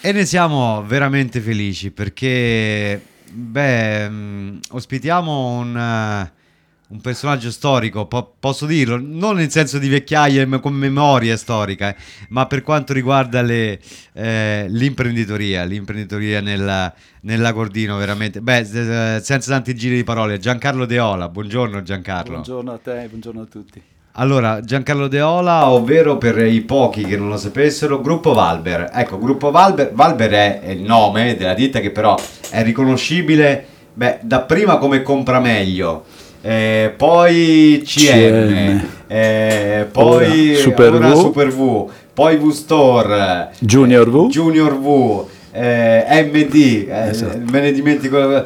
E ne siamo veramente felici perché, ospitiamo un personaggio storico, posso dirlo, non nel senso di vecchiaia come memoria storica, ma per quanto riguarda l'imprenditoria nell'Agordino, veramente. Senza tanti giri di parole, Giancarlo Deola, buongiorno Giancarlo. Buongiorno a te, buongiorno a tutti. Allora, Giancarlo Deola, ovvero per i pochi che non lo sapessero, Gruppo Valber. Ecco, Gruppo Valber, Valber è il nome della ditta che però è riconoscibile, dapprima come Comprameglio, poi CM, poi Super ora V, Super V, poi V-Store, Junior V, Junior V, MD, esatto. me ne dimentico,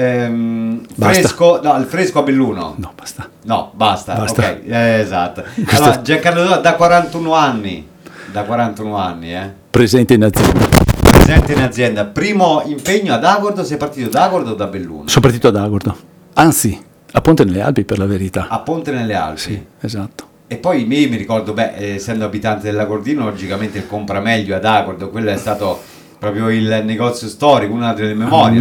fresco, no, il fresco a Belluno. No, basta. No, basta. Basta. Ok, esatto. Allora, Giancarlo Deola da 41 anni, Presente in azienda. presente in azienda. Primo impegno ad Agordo, sei partito da Agordo o da Belluno? Sono partito ad Agordo, anzi, a Ponte nelle Alpi per la verità. A Ponte nelle Alpi. Sì, esatto. E poi mi ricordo, essendo abitante dell'Agordino, logicamente il Comprameglio ad Agordo, quello è stato proprio il negozio storico, una delle memorie.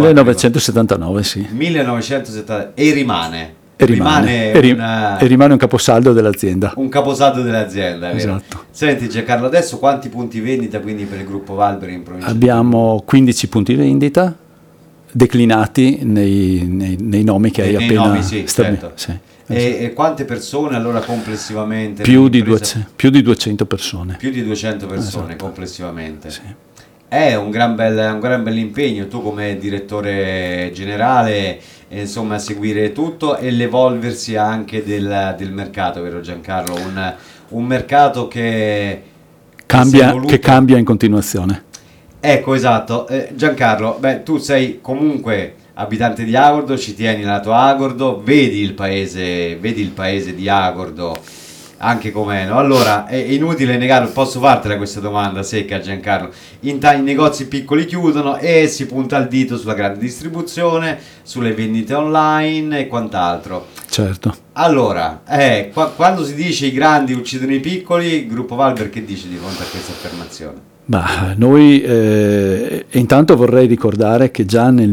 1979, sì. 1970, e rimane. E rimane un caposaldo dell'azienda. Un caposaldo dell'azienda, vero? Esatto. Senti Giancarlo, adesso quanti punti vendita quindi per il gruppo Valber in provincia? Abbiamo 15 punti vendita declinati nei nomi che hai appena nomi, sì, certo. Sì. E quante persone allora complessivamente? Più di 200 persone. Più di 200 persone, esatto, complessivamente. Sì. È un gran bel impegno, tu come direttore generale, insomma, a seguire tutto e l'evolversi anche del mercato, vero Giancarlo? Un mercato che cambia in continuazione. Ecco, esatto. Giancarlo, tu sei comunque abitante di Agordo, ci tieni alla tua Agordo, vedi il paese di Agordo anche com'è, no? Allora, è inutile negare, posso fartela questa domanda secca Giancarlo, i negozi piccoli chiudono e si punta il dito sulla grande distribuzione, sulle vendite online e quant'altro. Certo. Allora, quando si dice i grandi uccidono i piccoli, Gruppo Valber che dice di fronte a questa affermazione? Noi intanto vorrei ricordare che già nel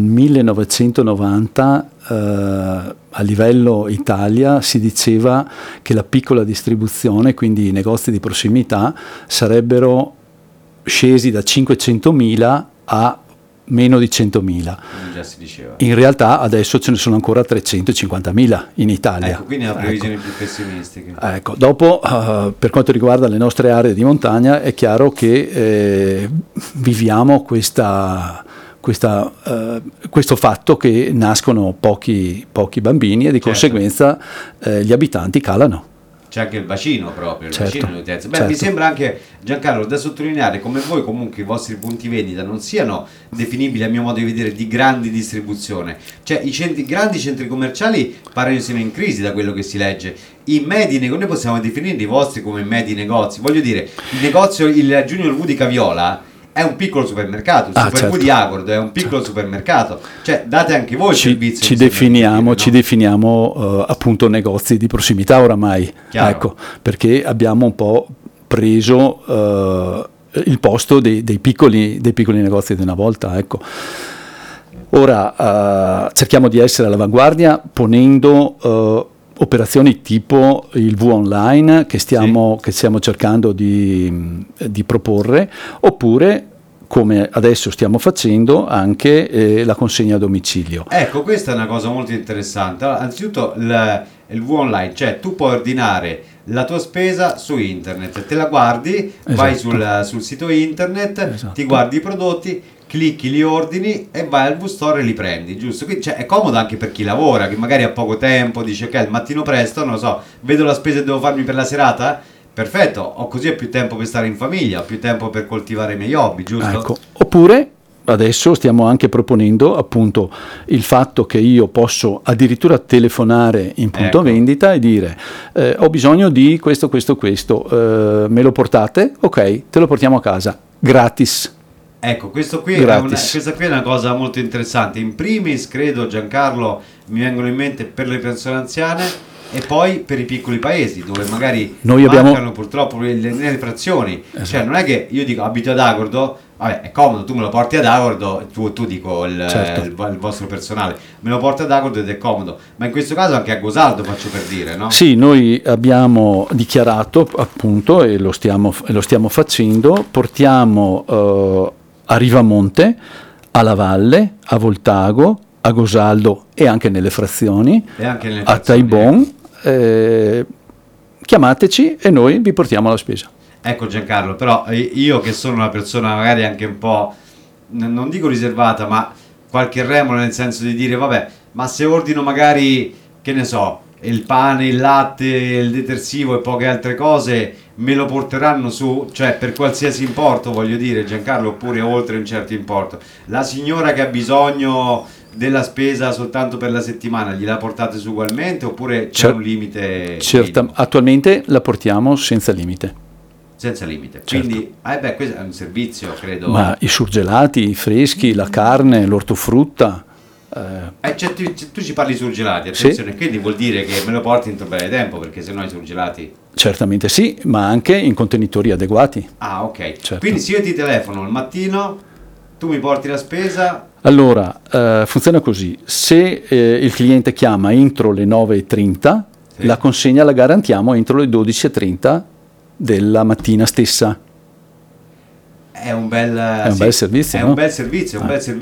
1990 a livello Italia si diceva che la piccola distribuzione, quindi i negozi di prossimità, sarebbero scesi da 500.000 a meno di 100.000. Già si diceva. In realtà adesso ce ne sono ancora 350.000 in Italia. Ecco, quindi è una previsione più pessimistiche. Ecco, dopo per quanto riguarda le nostre aree di montagna è chiaro che viviamo questo fatto che nascono pochi bambini e di conseguenza gli abitanti calano. C'è anche il bacino proprio, certo, bacino di utenza. Certo. Mi sembra anche, Giancarlo, da sottolineare come voi comunque i vostri punti vendita non siano definibili, a mio modo di vedere, di grande distribuzione. Cioè i grandi centri commerciali paiono siano in crisi da quello che si legge. I medi negozi, noi possiamo definire i vostri come medi negozi. Voglio dire, il negozio, il Junior V di Caviola è un piccolo supermercato, il Super V di Agordo è un piccolo supermercato, cioè date anche voi il servizio. Ci definiamo appunto negozi di prossimità oramai, ecco, perché abbiamo un po' preso il posto dei piccoli negozi di una volta, ecco. Ora cerchiamo di essere all'avanguardia ponendo operazioni tipo il V online che stiamo cercando di proporre, oppure come adesso stiamo facendo anche la consegna a domicilio. Ecco, questa è una cosa molto interessante. Allora, anzitutto il V online, cioè tu puoi ordinare la tua spesa su internet, te la guardi, vai sul sito internet, ti guardi i prodotti, clicchi, li ordini e vai al V-Store e li prendi, giusto? Quindi è comodo anche per chi lavora, che magari ha poco tempo, dice ok, al mattino presto, non lo so, vedo la spesa che devo farmi per la serata, perfetto, ho così più tempo per stare in famiglia, ho più tempo per coltivare i miei hobby, giusto? Ecco. Oppure adesso stiamo anche proponendo appunto il fatto che io posso addirittura telefonare in punto vendita e dire ho bisogno di questo, me lo portate? Ok, te lo portiamo a casa, gratis. Ecco, questa qui è una cosa molto interessante. In primis, credo, Giancarlo, mi vengono in mente per le persone anziane e poi per i piccoli paesi, dove magari mancano purtroppo le frazioni. Cioè, non è che io dico abito ad Agordo, vabbè, è comodo, tu me lo porti ad Agordo, tu dico Certo. il vostro personale, me lo porta ad Agordo ed è comodo, ma in questo caso anche a Gosaldo, faccio per dire, no? Sì, noi abbiamo dichiarato appunto, e lo stiamo facendo, portiamo a Rivamonte, a Valle, a Voltago, a Gosaldo e anche nelle frazioni, E anche nelle a frazioni, Taibon. Chiamateci e noi vi portiamo la spesa. Ecco Giancarlo, però io che sono una persona magari anche un po', non dico riservata, ma qualche remora, nel senso di dire, vabbè, ma se ordino magari, che ne so, il pane, il latte, il detersivo e poche altre cose, me lo porteranno su, cioè per qualsiasi importo, voglio dire, Giancarlo, oppure oltre un certo importo. La signora che ha bisogno della spesa soltanto per la settimana, gliela portate su ugualmente oppure c'è un limite? Attualmente la portiamo senza limite. Senza limite, Certo. quindi questo è un servizio, credo. Ma i surgelati, i freschi, la carne, l'ortofrutta. Cioè, tu ci parli surgelati, Sì. attenzione, quindi vuol dire che me lo porti entro breve tempo, perché sennò i surgelati. Certamente sì, ma anche in contenitori adeguati. Ah, ok. Certo. Quindi se io ti telefono al mattino, tu mi porti la spesa. Allora, funziona così: se il cliente chiama entro le 9:30, Sì. la consegna la garantiamo entro le 12:30 della mattina stessa. È un bel servizio, è no? un bel servizio,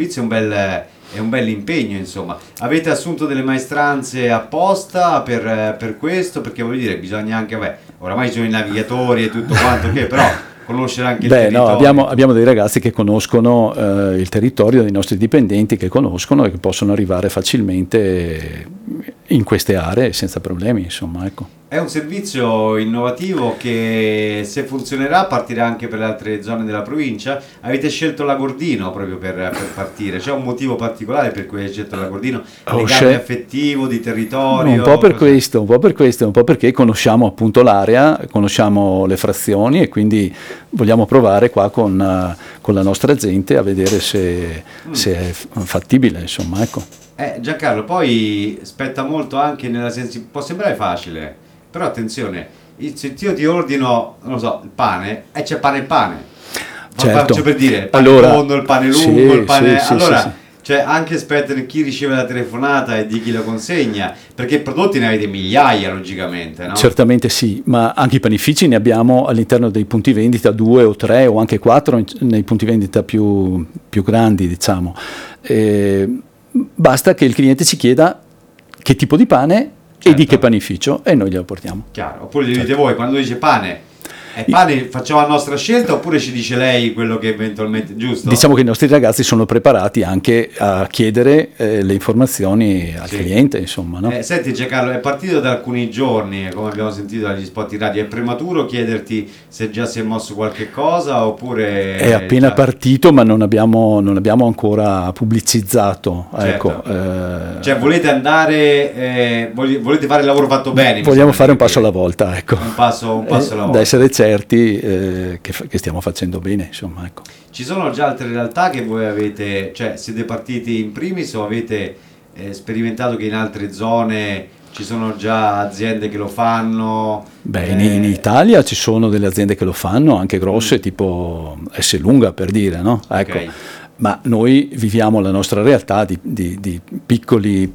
è un bel impegno, insomma. Avete assunto delle maestranze apposta per questo? Perché voglio dire, bisogna anche, oramai ci sono i navigatori e tutto quanto che, però conoscere anche il territorio. No, abbiamo dei ragazzi che conoscono il territorio, dei nostri dipendenti che conoscono e che possono arrivare facilmente in queste aree senza problemi, insomma, ecco. È un servizio innovativo che, se funzionerà, partirà anche per le altre zone della provincia. Avete scelto l'Agordino proprio per partire? C'è un motivo particolare per cui avete scelto l'Agordino? Legame affettivo, di territorio? Un po' per questo, un po' perché conosciamo appunto l'area, conosciamo le frazioni e quindi vogliamo provare qua con la nostra gente a vedere se è fattibile, insomma, ecco. Giancarlo, poi spetta molto anche nella sensibilità. Può sembrare facile, però attenzione, se io ti ordino, non lo so, il pane, c'è pane e pane. Certo. Faccio per dire, il pane tondo, il pane lungo, il pane. Allora, cioè, anche spetta chi riceve la telefonata e di chi lo consegna, perché prodotti ne avete migliaia, logicamente, no? Certamente sì, ma anche i panifici ne abbiamo all'interno dei punti vendita 2 o 3 o anche 4 nei punti vendita più grandi, diciamo. Basta che il cliente ci chieda che tipo di pane e di che panificio e noi glielo portiamo. Chiaro, oppure gli dite voi, quando dice pane, pane facciamo la nostra scelta oppure ci dice lei quello che eventualmente, giusto? Diciamo che i nostri ragazzi sono preparati anche a chiedere le informazioni al cliente, insomma, no? Senti Giancarlo, è partito da alcuni giorni, come abbiamo sentito dagli spot in radio, è prematuro chiederti se già si è mosso qualche cosa oppure... È appena partito, ma non abbiamo ancora pubblicizzato. Certo. Ecco, cioè volete andare, volete fare il lavoro fatto bene? Vogliamo fare un passo alla volta, ecco. Un passo alla volta. Da essere certi che stiamo facendo bene, insomma, ecco. Ci sono già altre realtà che voi avete, cioè siete partiti in primis o avete sperimentato che in altre zone ci sono già aziende che lo fanno? Beh, in Italia ci sono delle aziende che lo fanno, anche grosse, tipo S Lunga, per dire, no? Ecco. Okay. Ma noi viviamo la nostra realtà di piccoli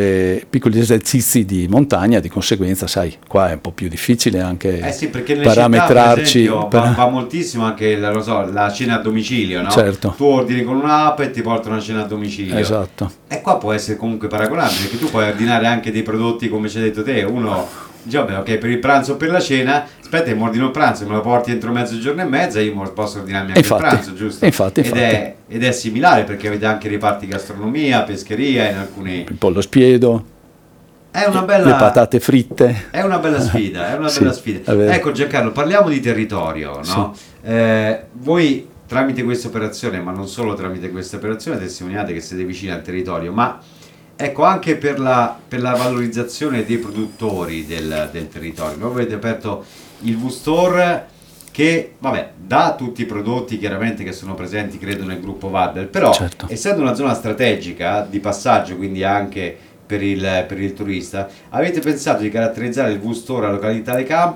esercizi di montagna, di conseguenza, sai, qua è un po' più difficile anche sì, perché nelle parametrarci. città, per esempio, va moltissimo anche la cena a domicilio, no? Certo. Tu ordini con un'app e ti portano una cena a domicilio. Esatto. E qua può essere comunque paragonabile, perché tu puoi ordinare anche dei prodotti, come ci hai detto te, uno dice, vabbè, ok, per il pranzo o per la cena, aspetta, io mi ordino il pranzo, me lo porti entro mezzogiorno e mezza, io posso ordinarmi anche il pranzo, giusto? Infatti. Ed è similare, perché avete anche reparti gastronomia, pescheria, in alcuni... Il pollo spiedo. È una bella... Le patate fritte. È una bella sfida, è una bella sfida. Ecco Giancarlo, parliamo di territorio, no? Sì. Voi tramite questa operazione, ma non solo tramite questa operazione, testimoniate che siete vicini al territorio, ma ecco anche per la valorizzazione dei produttori del territorio. Voi avete aperto il V-Store che, vabbè, dà tutti i prodotti chiaramente che sono presenti, credo, nel gruppo Waddell, però certo, essendo una zona strategica di passaggio, quindi anche per il turista, avete pensato di caratterizzare il V-Store a località Le Campe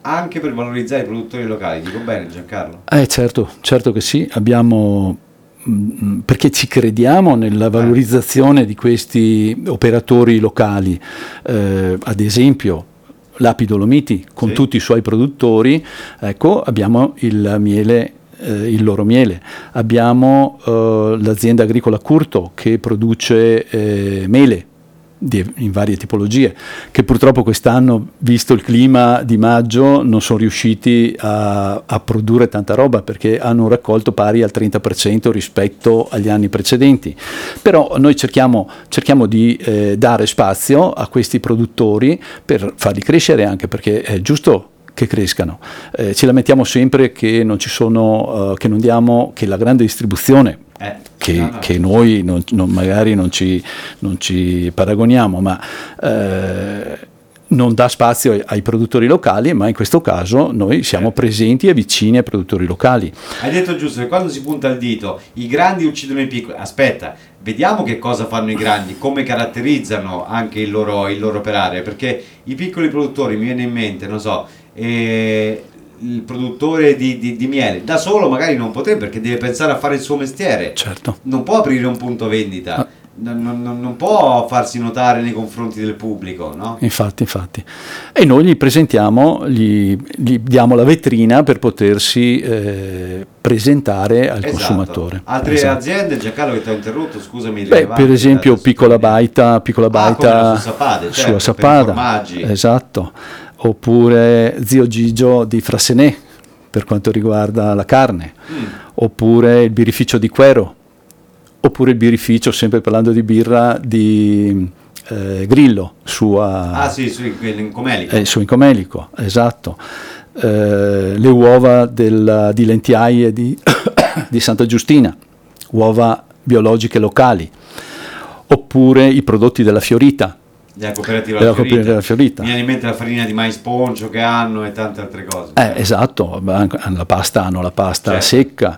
anche per valorizzare i produttori locali, dico bene Giancarlo? Certo che sì, perché ci crediamo nella valorizzazione di questi operatori locali, ad esempio l'Api Dolomiti con tutti i suoi produttori, ecco, abbiamo il miele, il loro miele, abbiamo l'azienda agricola Curto che produce mele in varie tipologie, che purtroppo quest'anno, visto il clima di maggio, non sono riusciti a produrre tanta roba perché hanno un raccolto pari al 30% rispetto agli anni precedenti. Però noi cerchiamo di dare spazio a questi produttori per farli crescere, anche perché è giusto che crescano. Ci lamentiamo sempre che non ci sono, che non diamo, che la grande distribuzione che noi magari non ci paragoniamo, ma non dà spazio ai produttori locali, ma in questo caso noi siamo presenti e vicini ai produttori locali. Hai detto giusto che quando si punta il dito i grandi uccidono i piccoli. Aspetta, vediamo che cosa fanno i grandi, come caratterizzano anche il loro operare, perché i piccoli produttori, mi viene in mente, non so, il produttore di miele da solo magari non potrebbe, perché deve pensare a fare il suo mestiere, certo, non può aprire un punto vendita, non può farsi notare nei confronti del pubblico, no? Infatti. E noi gli presentiamo, gli diamo la vetrina per potersi presentare al consumatore. Altre aziende, Giancarlo, che ti ho interrotto, scusami. Per esempio Piccola Baita sulla Sappada, esatto. Oppure Zio Gigio di Frassenè per quanto riguarda la carne, oppure il birrificio di Quero, oppure il birrificio, sempre parlando di birra, di Grillo su Incomelico, esatto. Le uova di Lentiaie di Santa Giustina, uova biologiche locali, oppure i prodotti della Fiorita, della cooperativa della Fiorita. Mi viene in mente la farina di mais poncio che hanno e tante altre cose. Esatto, hanno la pasta secca,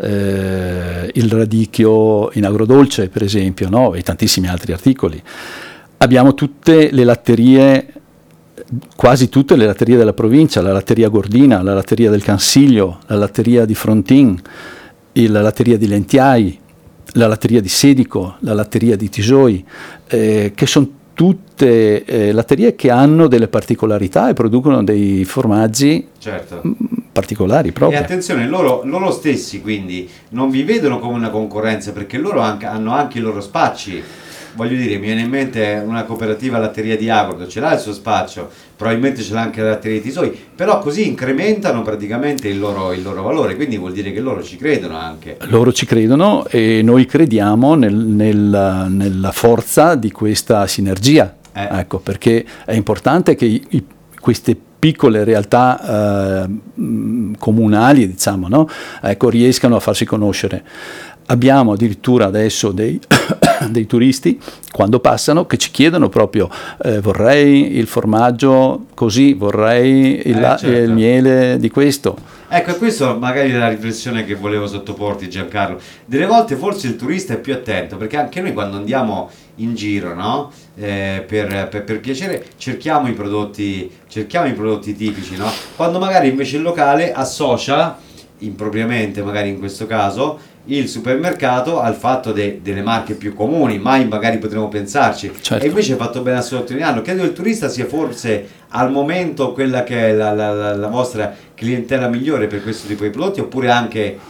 il radicchio in agrodolce per esempio, no? E tantissimi altri articoli. Abbiamo tutte le latterie, quasi tutte le latterie della provincia, la latteria Gordina, la latteria del Cansiglio, la latteria di Frontin, la latteria di Lentiai, la latteria di Sedico, la latteria di Tisoi, che sono tutte latterie che hanno delle particolarità e producono dei formaggi particolari proprio. E attenzione, loro stessi quindi non vi vedono come una concorrenza, perché loro hanno anche i loro spacci. Voglio dire, mi viene in mente una cooperativa latteria di Agordo, ce l'ha il suo spaccio, probabilmente ce l'ha anche la latteria di Tisoi, però così incrementano praticamente il loro valore, quindi vuol dire che loro ci credono anche. Loro ci credono e noi crediamo nella forza di questa sinergia, ecco, perché è importante che queste piccole realtà comunali, diciamo, no? Ecco, riescano a farsi conoscere. Abbiamo addirittura adesso dei turisti, quando passano, che ci chiedono proprio vorrei il formaggio così, vorrei il miele di questo. Ecco, questo magari è la riflessione che volevo sottoporti, Giancarlo. Delle volte forse il turista è più attento, perché anche noi quando andiamo in giro, no? Per piacere cerchiamo i prodotti tipici, no? Quando magari invece il locale associa impropriamente, magari in questo caso, il supermercato al fatto delle marche più comuni, mai magari potremmo pensarci, certo. E invece è fatto bene a sottolinearlo. Credo che il turista sia forse al momento quella che è la vostra clientela migliore per questo tipo di prodotti, oppure anche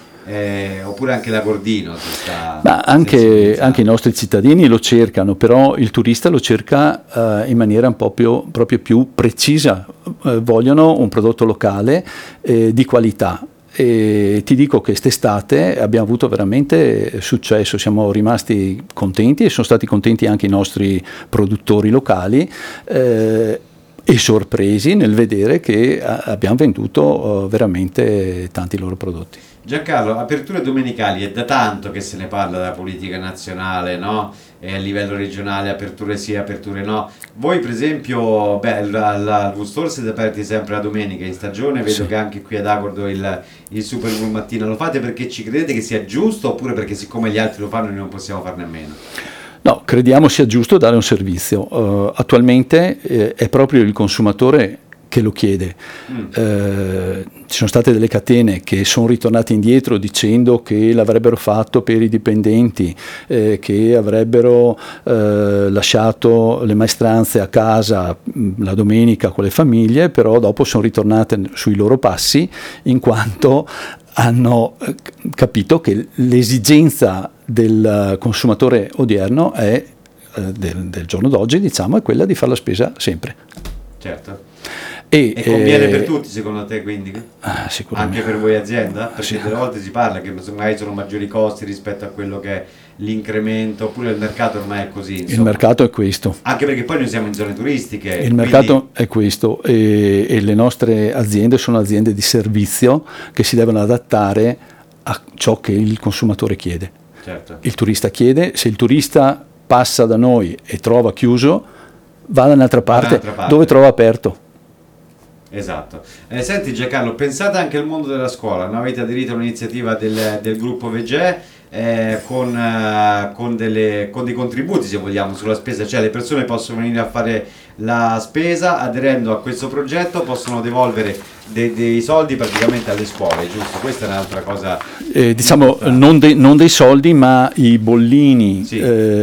la Gordino ma anche i nostri cittadini lo cercano, però il turista lo cerca in maniera un po' proprio più precisa, vogliono un prodotto locale di qualità. E ti dico che quest'estate abbiamo avuto veramente successo, siamo rimasti contenti e sono stati contenti anche i nostri produttori locali e sorpresi nel vedere che abbiamo venduto veramente tanti loro prodotti. Giancarlo, aperture domenicali, è da tanto che se ne parla della politica nazionale, no? E a livello regionale, aperture sì, aperture no. Voi per esempio, al Gustor siete aperti sempre la domenica in stagione, vedo che anche qui ad Agordo il Super Bowl mattina lo fate perché ci credete che sia giusto, oppure perché siccome gli altri lo fanno noi non possiamo farne a meno? No, crediamo sia giusto dare un servizio. Attualmente è proprio il consumatore che lo chiede. Ci sono state delle catene che sono ritornate indietro dicendo che l'avrebbero fatto per i dipendenti, che avrebbero lasciato le maestranze a casa la domenica con le famiglie, però dopo sono ritornate sui loro passi, in quanto hanno capito che l'esigenza del consumatore odierno è del giorno d'oggi, diciamo, è quella di fare la spesa sempre. Certo. E conviene per tutti, secondo te, quindi? Sicuramente. Anche per voi azienda? Perché delle volte si parla che magari sono maggiori costi rispetto a quello che è l'incremento, oppure il mercato ormai è così, insomma. Il mercato è questo. Anche perché poi noi siamo in zone turistiche. Il mercato è questo, e le nostre aziende sono aziende di servizio che si devono adattare a ciò che il consumatore chiede. Certo. Il turista chiede, se il turista passa da noi e trova chiuso, va da un'altra parte dove trova aperto. Esatto. Senti Giancarlo, pensate anche al mondo della scuola, no? Avete aderito a un'iniziativa del gruppo VGE con dei contributi, se vogliamo, sulla spesa, cioè le persone possono venire a fare la spesa, aderendo a questo progetto possono devolvere dei soldi praticamente alle scuole, giusto? Questa è un'altra cosa. Diciamo non dei soldi, ma i bollini, sì,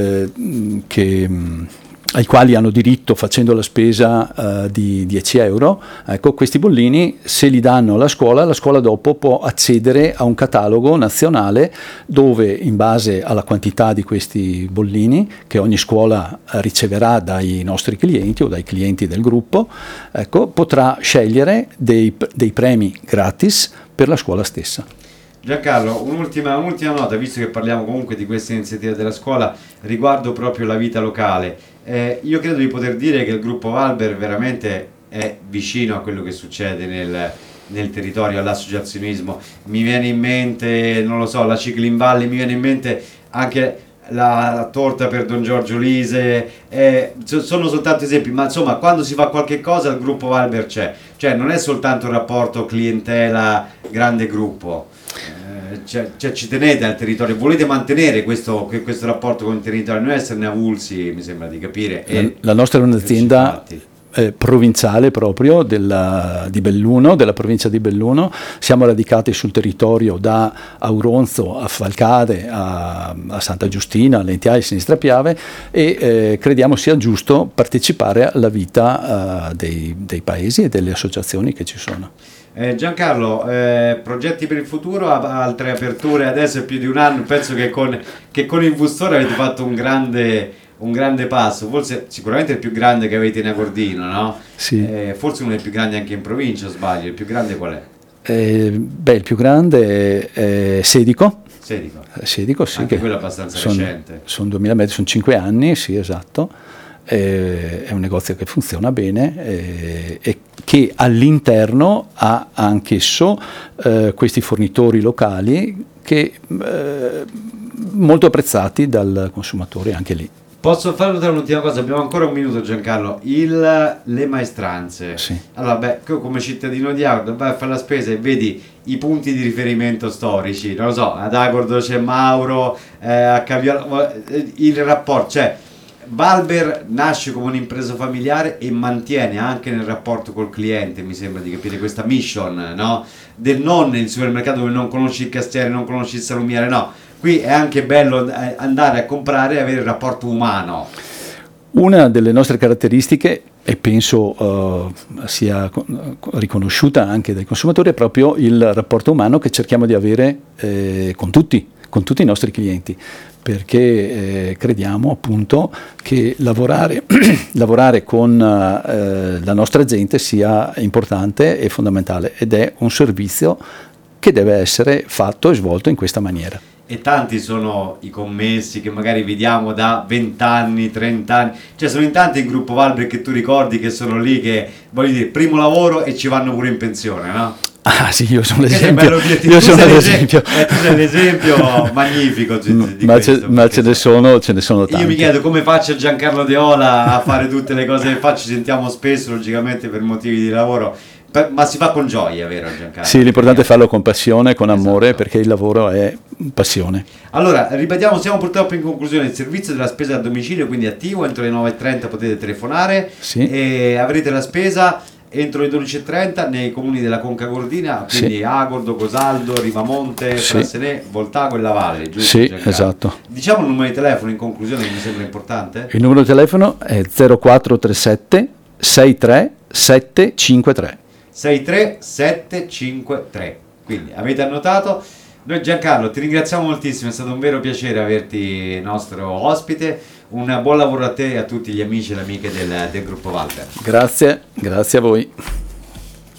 ai quali hanno diritto facendo la spesa di 10 euro. Ecco, questi bollini, se li danno alla scuola dopo può accedere a un catalogo nazionale dove, in base alla quantità di questi bollini che ogni scuola riceverà dai nostri clienti o dai clienti del gruppo, ecco, potrà scegliere dei premi gratis per la scuola stessa. Giancarlo, un'ultima nota, visto che parliamo comunque di queste iniziative della scuola riguardo proprio la vita locale. Io credo di poter dire che il gruppo Valber veramente è vicino a quello che succede nel territorio, all'associazionismo. Mi viene in mente, non lo so, la Cicli in Valle, mi viene in mente anche la torta per Don Giorgio Lise, sono soltanto esempi, ma insomma quando si fa qualche cosa il gruppo Valber c'è, cioè non è soltanto un rapporto clientela grande gruppo. Cioè, ci tenete al territorio, volete mantenere questo rapporto con il territorio, non esserne avulsi, mi sembra di capire. La nostra è un'azienda provinciale proprio di Belluno, della provincia di Belluno. Siamo radicati sul territorio da Auronzo a Falcade a Santa Giustina, a Lentiai, Sinistra Piave, e crediamo sia giusto partecipare alla vita dei paesi e delle associazioni che ci sono. Giancarlo, progetti per il futuro, altre aperture? Adesso è più di un anno, penso che con il Vustore avete fatto un grande passo, forse sicuramente il più grande che avete in Agordino, no? Sì. Forse uno dei più grandi anche in provincia, o sbaglio? Il più grande qual è? Il più grande è Sedico. Sedico, sì. Anche quello abbastanza recente. Sono 2000 metri, sono 5 anni, sì, esatto. È un negozio che funziona bene e che all'interno ha anch'esso questi fornitori locali che molto apprezzati dal consumatore anche lì. Posso fare notare un'ultima cosa? Abbiamo ancora un minuto, Giancarlo. Le maestranze. Sì. Allora, come cittadino di Agordo vai a fare la spesa e vedi i punti di riferimento storici. Non lo so, ad Agordo c'è Mauro, a Caviola, il rapporto, cioè Valber nasce come un'impresa familiare e mantiene anche nel rapporto col cliente, mi sembra di capire, questa mission, no? Del non il supermercato dove non conosci il cassiere, non conosci il salumiere, no. Qui è anche bello andare a comprare e avere il rapporto umano. Una delle nostre caratteristiche, e penso sia riconosciuta anche dai consumatori, è proprio il rapporto umano che cerchiamo di avere con tutti i nostri clienti, perché crediamo appunto che lavorare con la nostra gente sia importante e fondamentale, ed è un servizio che deve essere fatto e svolto in questa maniera. E tanti sono i commessi che magari vediamo da 20 anni, 30 anni, cioè sono in tanti il gruppo Valber che tu ricordi che sono lì, che voglio dire, primo lavoro e ci vanno pure in pensione, no? Ah sì, io sono l'esempio. Tu sei l'esempio magnifico di ma ce ne sono tanti. Io mi chiedo come faccia Giancarlo Deola a fare tutte le cose che faccio, ci sentiamo spesso logicamente per motivi di lavoro, ma si fa con gioia, vero Giancarlo? Sì, l'importante è farlo con passione, con amore, perché il lavoro è passione. Allora, ripetiamo, siamo purtroppo in conclusione. Il servizio della spesa a domicilio, quindi attivo, entro le 9:30 potete telefonare, sì, e avrete la spesa entro le 12:30 nei comuni della Conca Gordina, quindi Agordo, Cosaldo, Rivamonte, Frassenè, Voltago e La Valle, giusto? Sì, esatto. Diciamo il numero di telefono in conclusione, che mi sembra importante. Il numero di telefono è 0437 63 753. 63753. Quindi avete annotato. Noi Giancarlo ti ringraziamo moltissimo, è stato un vero piacere averti nostro ospite. Un buon lavoro a te e a tutti gli amici e le amiche del gruppo Walter. Grazie a voi.